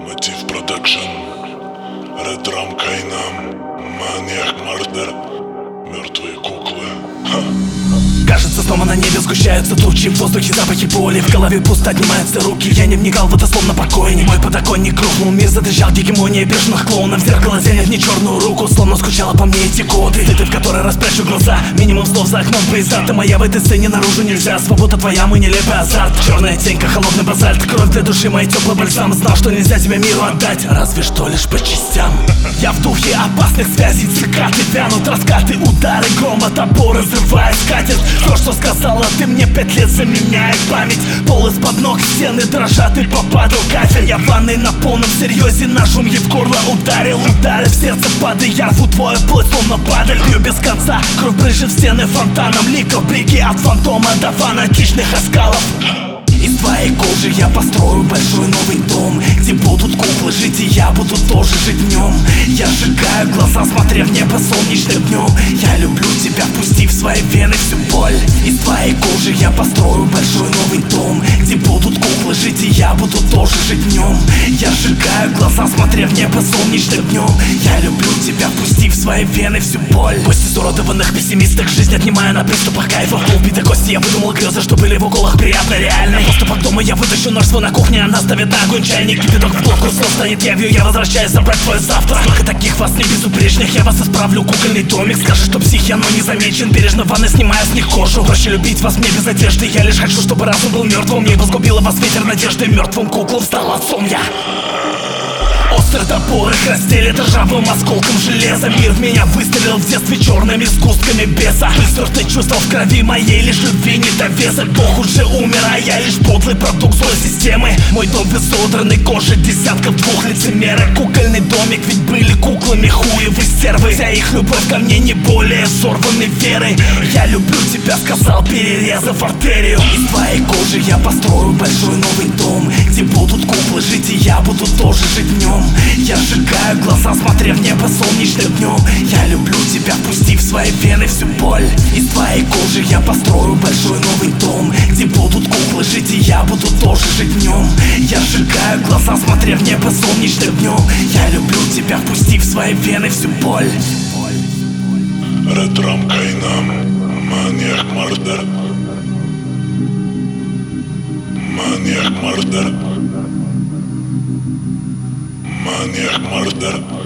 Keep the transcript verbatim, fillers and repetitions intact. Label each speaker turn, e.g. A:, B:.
A: Мотив продакшн, Редрам Кайнам, Маньяк Мардер, мертвые куклы. Ха.
B: Кажется, снова на небе сгущаются тучи, в воздухе запахи боли, в голове пусто отнимаются руки. Я не вникал в это словно покойник. Мой подоконник рухнул, мир задрожал, гегемония бешеных клоунов. В зеркало зенит не черную руку, словно скучала по мне эти годы. Ты, ты в который раз прячу глаза, минимум слов за окном пейзаж. Ты моя в этой сцене, наружу нельзя, свобода твоя, мы нелепый азарт. Черная тенька, холодный базальт, кровь для души, мой теплый бальзам. Знал, что нельзя тебя миру отдать, разве что лишь по частям. Я в духе опасных связей, цикады вянут, раскаты, удары, грома, топор разрывает скатерть. То, что сказала ты мне пять лет, заменяет память. Пол из-под ног, стены дрожат и попадал кафель. Я в ванной на полном серьезе, ножом ей в горло ударил. Удары в сердце, падай, я рву твою плоть, словно падаль. Бью без конца, кровь брызжет в стены фонтаном. Ликов, блики от фантома до фанатичных оскалов. Из твоей кожи я построю большой новый дом, где будут куклы жить, и я буду тоже жить в нем. Я сжигаю глаза, смотря в небо солнечным днем. Я люблю тебя, впусти в свои вены всю боль. Из твоей кожи я построю большой новый дом, где будут куклы жить, и я буду тоже жить в нем. Я сжигаю глаза, смотря в небо солнечным днем. Я люблю тебя, впусти в свои вены всю боль. Пусть изуродованных пессимисток жизнь отнимая на приступах кайфа. Убитой кости я выдумал грезы, что были в уколах приятно реально. Поступок дома я вытащу нож свой на кухне, она ставит на огонь чайник. Кипяток в блоку снова станет явью, я возвращаюсь забрать твое завтра. Сколько таких вас не безупречных, я вас исправлю, кукольный домик. Скажешь, что псих я, но не замечен, бережно в ванной снимая с них кожу. Проще любить вас мне без одежды, я лишь хочу, чтобы разум был мертвым. Небо сгубило вас ветер надежды, мертвым куклам стал отцом я. Острый топор их разделит ржавым осколком железа. Мир в меня выстрелил в детстве черными сгустками беса. Ты чувства в крови моей, лишь любви не довесок. Бог уже умер, а я лишь подлый продукт злой системы. Мой дом в изодранной коже десятков двух лицемерок. Кукольный домик, ведь были куклами хуевы стервы. Вся их любовь ко мне не более сорванной верой. Я люблю тебя, сказал, перерезав артерию. Из твоей кожи я построю большой новый дом, где будут куклы жить, и я буду тоже жить в нем. Я сжигаю глаза, смотря в небо солнечным днем. Я люблю тебя, впусти в свои вены всю боль. Из твоей кожи я построю большой новый дом, где будут куклы жить, и я буду тоже жить в нем. Я сжигаю глаза, смотря в небо солнечным днем. Я люблю тебя, впусти в свои вены всю боль.
A: Редрам Кайнам, Маньяк Мардер, Маньяк Мардер, Маньяк Мардер.